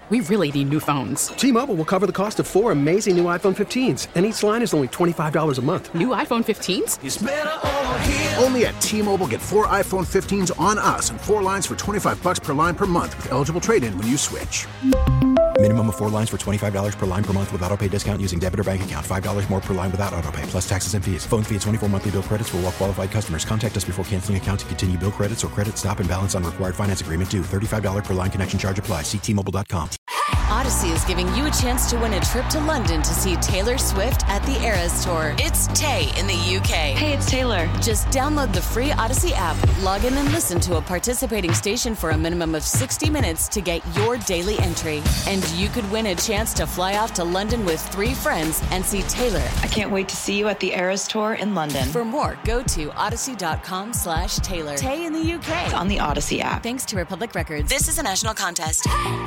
We really need new phones. T-Mobile will cover the cost of 4 amazing new iPhone 15s, and each line is only $25 a month. New iPhone 15s? It's better over here. Only at T-Mobile, get 4 iPhone 15s on us and 4 lines for $25 per line per month with eligible trade-in when you switch. Minimum of 4 lines for $25 per line per month with autopay discount using debit or bank account. $5 more per line without autopay, plus taxes and fees. Phone fee at 24 monthly bill credits for well-qualified customers. Contact us before canceling account to continue bill credits or credit stop and balance on required finance agreement due. $35 per line connection charge applies. See T-Mobile.com. Odyssey is giving you a chance to win a trip to London to see Taylor Swift at the Eras Tour. It's Tay in the UK. Hey, it's Taylor. Just download the free Odyssey app, log in and listen to a participating station for a minimum of 60 minutes to get your daily entry. And you could win a chance to fly off to London with 3 friends and see Taylor. I can't wait to see you at the Eras Tour in London. For more, go to odyssey.com/Taylor. Tay in the UK. It's on the Odyssey app. Thanks to Republic Records. This is a national contest.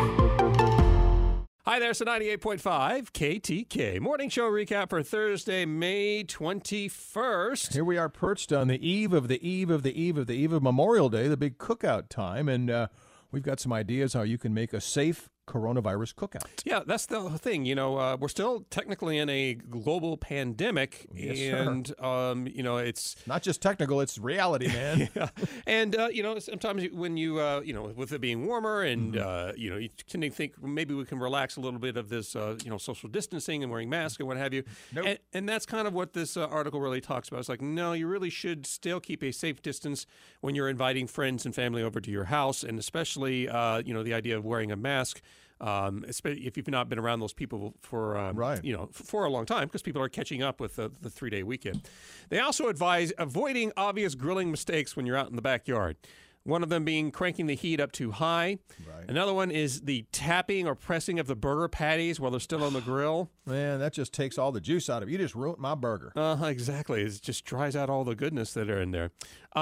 Hi there, so 98.5 KTK. Morning show recap for Thursday, May 21st. Here we are perched on the eve of Memorial Day, the big cookout time, and we've got some ideas how you can make a safe coronavirus cookout. Yeah, that's the thing. You know, we're still technically in a global pandemic, and it's not just technical; it's reality, man. Yeah. And sometimes when you with it being warmer, and you tend to think maybe we can relax a little bit of this, social distancing and wearing masks and what have you. Nope. And that's kind of what this article really talks about. It's like, no, you really should still keep a safe distance when you're inviting friends and family over to your house, and especially the idea of wearing a mask. Especially if you've not been around those people for a long time, because people are catching up with the 3-day weekend. They also advise avoiding obvious grilling mistakes when you're out in the backyard. One of them being cranking the heat up too high. Right. Another one is the tapping or pressing of the burger patties while they're still on the grill. Man, that just takes all the juice out of it. You just ruined my burger. Exactly. It just dries out all the goodness that are in there.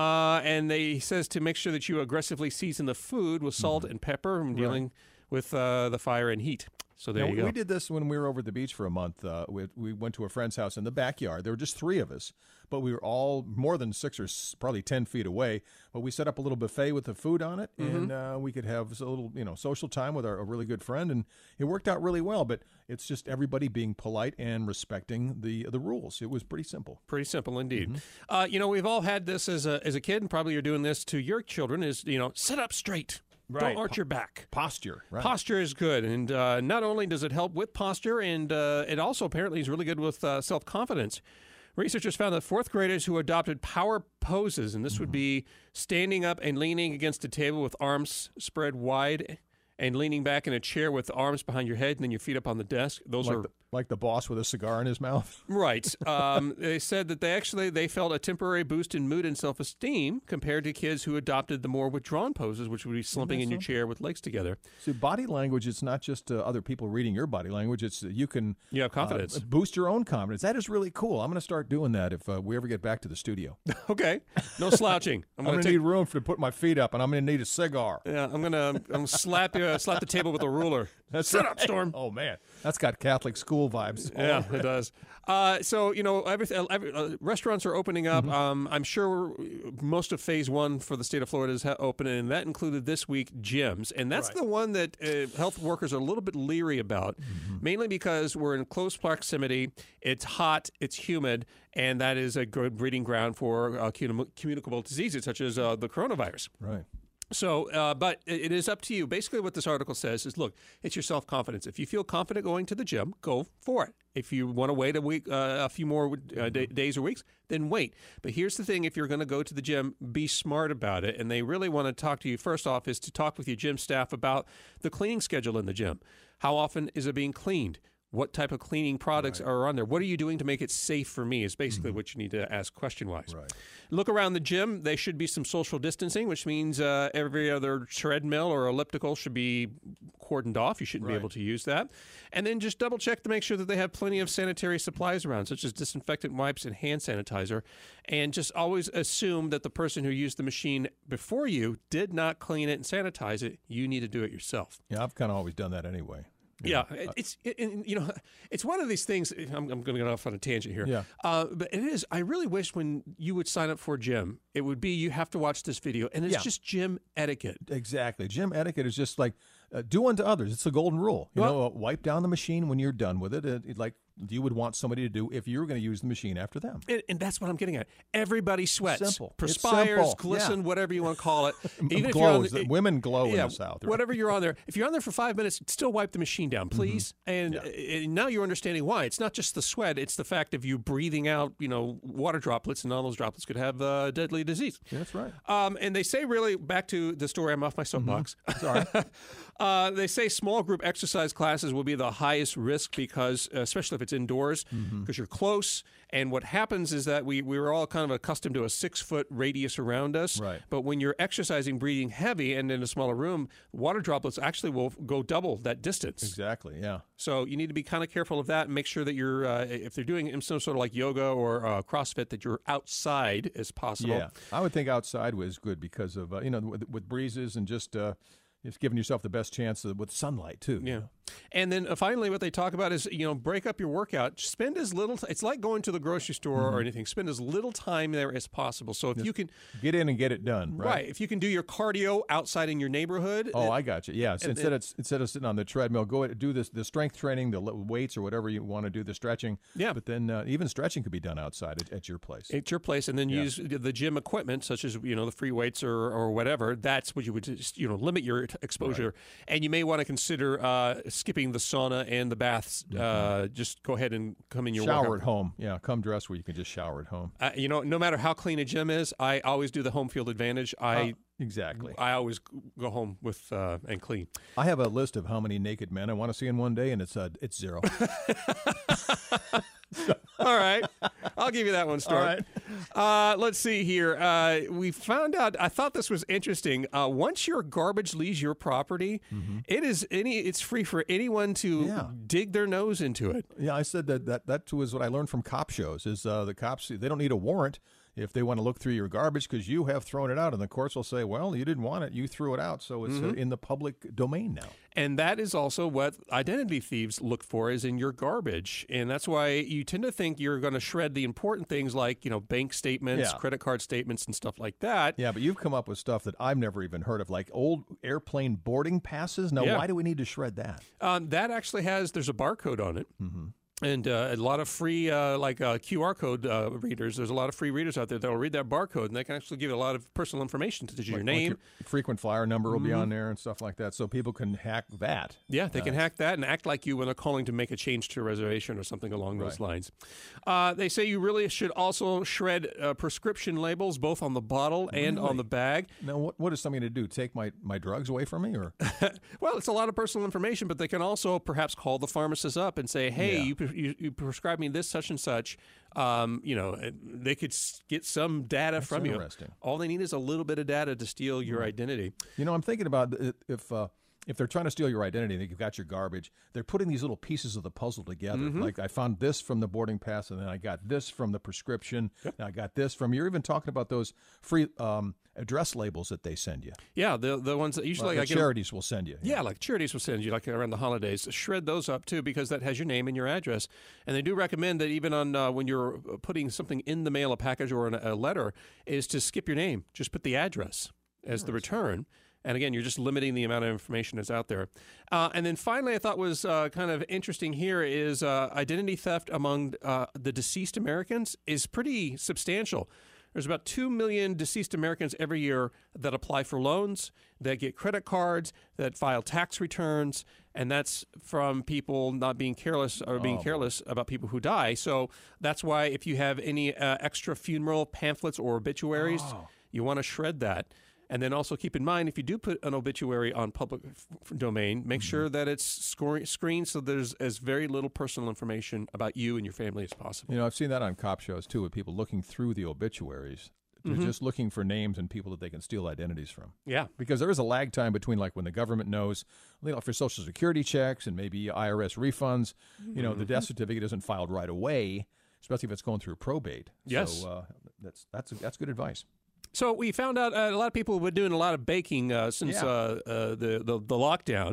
And he says to make sure that you aggressively season the food with salt and pepper when dealing with the fire and heat. So there you go. We did this when we were over at the beach for a month. We went to a friend's house in the backyard. There were just 3 of us, but we were all more than 6 or probably 10 feet away. But we set up a little buffet with the food on it, and we could have a little, social time with a really good friend, and it worked out really well. But it's just everybody being polite and respecting the rules. It was pretty simple. Pretty simple indeed. We've all had this as a kid, and probably you're doing this to your children. Is sit up straight. Right. Don't arch your back. Posture. Right. Posture is good. And not only does it help with posture, and it also apparently is really good with self-confidence. Researchers found that 4th graders who adopted power poses, and this would be standing up and leaning against a table with arms spread wide and leaning back in a chair with the arms behind your head and then your feet up on the desk. Those are like the boss with a cigar in his mouth. Right. They said that they felt a temporary boost in mood and self-esteem compared to kids who adopted the more withdrawn poses, which would be slumping in your chair with legs together. So body language, it's not just other people reading your body language. It's you have confidence. Boost your own confidence. That is really cool. I'm going to start doing that if we ever get back to the studio. Okay. No slouching. I'm going to need room to put my feet up, and I'm going to need a cigar. Yeah, I'm going to slap the table with a ruler. Sit up, Storm. Oh, man. That's got Catholic school vibes. Yeah, it does. So, restaurants are opening up. I'm sure most of phase 1 for the state of Florida is open, and that included this week gyms. And that's the one that health workers are a little bit leery about, mainly because we're in close proximity. It's hot, it's humid, and that is a good breeding ground for communicable diseases such as the coronavirus. Right. So, but it is up to you. Basically, what this article says is, look, it's your self-confidence. If you feel confident going to the gym, go for it. If you want to wait a few more days or weeks, then wait. But here's the thing. If you're going to go to the gym, be smart about it. And they really want to talk to you, first off, is to talk with your gym staff about the cleaning schedule in the gym. How often is it being cleaned? What type of cleaning products are on there? What are you doing to make it safe for me is basically what you need to ask question-wise. Right. Look around the gym. There should be some social distancing, which means every other treadmill or elliptical should be cordoned off. You shouldn't be able to use that. And then just double-check to make sure that they have plenty of sanitary supplies around, such as disinfectant wipes and hand sanitizer. And just always assume that the person who used the machine before you did not clean it and sanitize it. You need to do it yourself. Yeah, I've kind of always done that anyway. Yeah, it's one of these things. I'm going to get off on a tangent here. Yeah. But it is. I really wish when you would sign up for a gym, it would be you have to watch this video, and it's just gym etiquette. Exactly. Gym etiquette is just like do unto others. It's the golden rule. Wipe down the machine when you're done with it. Like you would want somebody to do if you were going to use the machine after them. And that's what I'm getting at. Everybody sweats, Simple. perspires, glisten, whatever you want to call it. Even glows. Women glow in the South. Right? Whatever you're on there. If you're on there for 5 minutes, still wipe the machine down, please. And now you're understanding why. It's not just the sweat. It's the fact of you breathing out, water droplets, and all those droplets could have deadly disease. That's right. And they say, really, back to the story, I'm off my soapbox. Sorry. They say small group exercise classes will be the highest risk because, especially if it's indoors, because you're close. And what happens is that we were all kind of accustomed to a 6-foot radius around us. Right. But when you're exercising, breathing heavy, and in a smaller room, water droplets actually will go double that distance. Exactly, yeah. So you need to be kind of careful of that and make sure that you're, if they're doing some sort of like yoga or CrossFit, that you're outside as possible. Yeah, I would think outside was good because of, with breezes and just giving yourself the best chance with sunlight, too. Yeah. And then finally, what they talk about is, break up your workout. Spend as little, it's like going to the grocery store or anything. Spend as little time there as possible. So if you can get in and get it done, right? Right. If you can do your cardio outside in your neighborhood. Oh, I got you. Yeah. So instead of sitting on the treadmill, go ahead and do the strength training, the weights or whatever you want to do, the stretching. Yeah. But then even stretching could be done outside at your place. At your place, and then use the gym equipment, such as the free weights or whatever. That's what you would just limit your exposure. Right. And you may want to consider skipping the sauna and the baths. Just go ahead and come in your shower workout. At home. Yeah, come dressed where you can just shower at home. No matter how clean a gym is, I always do the home field advantage. Exactly. I always go home with and clean. I have a list of how many naked men I want to see in one day, and it's 0. All right. I'll give you that one, Storm. All right. Let's see here. We found out, I thought this was interesting. Once your garbage leaves your property, it's free for anyone to dig their nose into it. Yeah, I said that was what I learned from cop shows, is the cops, they don't need a warrant if they want to look through your garbage because you have thrown it out, and the courts will say, well, you didn't want it, you threw it out, so it's in the public domain now. And that is also what identity thieves look for, is in your garbage. And that's why you tend to think you're going to shred the important things like, bank statements, credit card statements, and stuff like that. Yeah, but you've come up with stuff that I've never even heard of, like old airplane boarding passes. Now, why do we need to shred that? That actually there's a barcode on it. And a lot of free, QR code readers. There's a lot of free readers out there that will read that barcode, and they can actually give you a lot of personal information, such as your name. Your frequent flyer number will be on there and stuff like that, so people can hack that. Yeah, they can hack that and act like you when they're calling to make a change to a reservation or something along those lines. They say you really should also shred prescription labels, both on the bottle and on the bag. Now, what is something to do? Take my drugs away from me? Or Well, it's a lot of personal information, but they can also perhaps call the pharmacist up and say, hey, you prescribe me this such and such. They could get some data from you. All they need is a little bit of data to steal your identity. I'm thinking about if they're trying to steal your identity and you've got your garbage, they're putting these little pieces of the puzzle together. Like I found this from the boarding pass, and then I got this from the prescription, and I got this from, you're even talking about those free address labels that they send you. Yeah, the ones that usually like charities will send you. Yeah, like charities will send you, like around the holidays. Shred those up, too, because that has your name and your address. And they do recommend that even on when you're putting something in the mail, a package or a letter, is to skip your name. Just put the address as the return. And again, you're just limiting the amount of information that's out there. And then finally, I thought was kind of interesting here is identity theft among the deceased Americans is pretty substantial. There's about 2 million deceased Americans every year that apply for loans, that get credit cards, that file tax returns, and that's from people not being careless or being careless about people who die. So that's why if you have any extra funeral pamphlets or obituaries, you want to shred that. And then also keep in mind, if you do put an obituary on public domain, make sure that it's screened so there's as very little personal information about you and your family as possible. I've seen that on cop shows, too, with people looking through the obituaries. They're just looking for names and people that they can steal identities from. Yeah. Because there is a lag time between, like, when the government knows, for Social Security checks and maybe IRS refunds, the death certificate isn't filed right away, especially if it's going through probate. Yes. So that's good advice. So we found out a lot of people have been doing a lot of baking since the lockdown.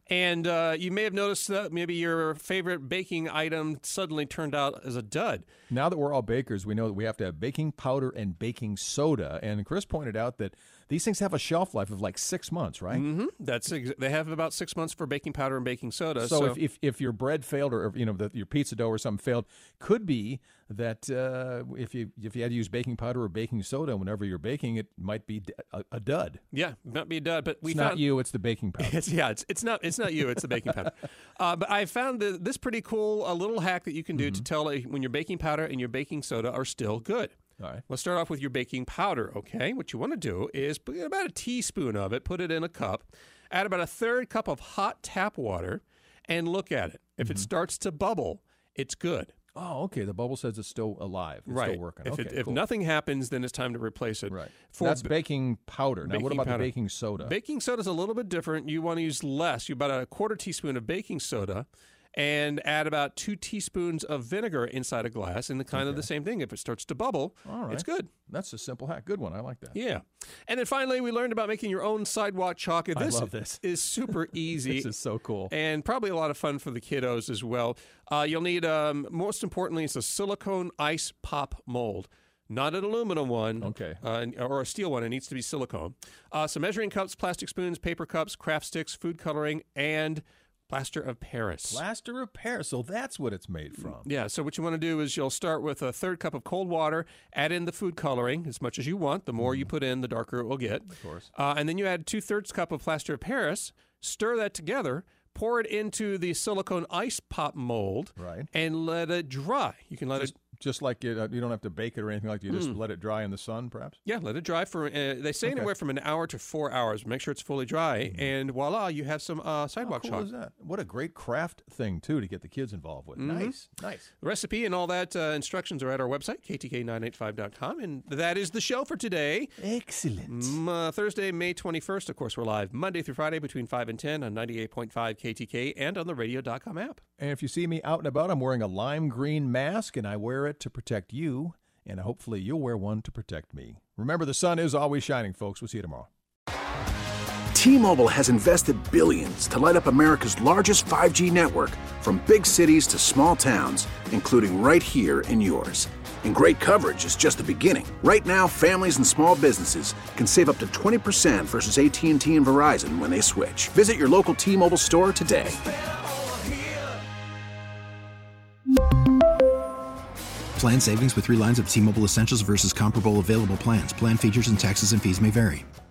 And you may have noticed that maybe your favorite baking item suddenly turned out as a dud. Now that we're all bakers, we know that we have to have baking powder and baking soda. And Chris pointed out that these things have a shelf life of like 6 months, right? Mm-hmm. They have about 6 months for baking powder and baking soda. So if your bread failed, or your pizza dough or something failed, could be that if you had to use baking powder or baking soda whenever you're baking, it might be a dud. Yeah, might be a dud. But it's not you; it's the baking powder. It's not you; it's the baking powder. But I found this pretty cool little hack that you can do to tell when your baking powder and your baking soda are still good. All right. Let's start off with your baking powder, okay? What you want to do is put about a teaspoon of it, put it in a cup, add about a third cup of hot tap water, and look at it. If it starts to bubble, it's good. Oh, okay. The bubble says it's still alive. It's still working. If nothing happens, then it's time to replace it. Right. That's baking powder. Now, what about the baking soda? Baking soda is a little bit different. You want to use less. You about a quarter teaspoon of baking soda, and add about 2 teaspoons of vinegar inside a glass, and the same thing. If it starts to bubble, it's good. That's a simple hack. Good one. I like that. Yeah. And then finally, we learned about making your own sidewalk chalk. I love this. Is super easy. This is so cool. And probably a lot of fun for the kiddos as well. You'll need, most importantly, it's a silicone ice pop mold. Not an aluminum one, or a steel one. It needs to be silicone. Some measuring cups, plastic spoons, paper cups, craft sticks, food coloring, and plaster of Paris. Plaster of Paris. So that's what it's made from. Yeah. So what you want to do is you'll start with a third cup of cold water, add in the food coloring as much as you want. The more you put in, the darker it will get. Of course. And then you add 2/3 cup of plaster of Paris, stir that together, pour it into the silicone ice pop mold, and let it dry. You can let it... Just like you don't have to bake it or anything like that. You just let it dry in the sun, perhaps? Yeah, let it dry for, they say anywhere from an hour to 4 hours. Make sure it's fully dry, and voila, you have some sidewalk chalk. How cool is that? What a great craft thing, too, to get the kids involved with. Nice. The recipe and all that instructions are at our website, ktk985.com, and that is the show for today. Excellent. Thursday, May 21st. Of course, we're live Monday through Friday between 5 and 10 on 98.5 KTK and on the radio.com app. And if you see me out and about, I'm wearing a lime green mask, and I wear it to protect you, and hopefully you'll wear one to protect me. Remember, the sun is always shining, folks. We'll see you tomorrow. T-Mobile has invested billions to light up America's largest 5G network, from big cities to small towns, including right here in yours. And great coverage is just the beginning. Right now, families and small businesses can save up to 20% versus AT&T and Verizon when they switch. Visit your local T-Mobile store today. Plan savings with 3 lines of T-Mobile Essentials versus comparable available plans. Plan features and taxes and fees may vary.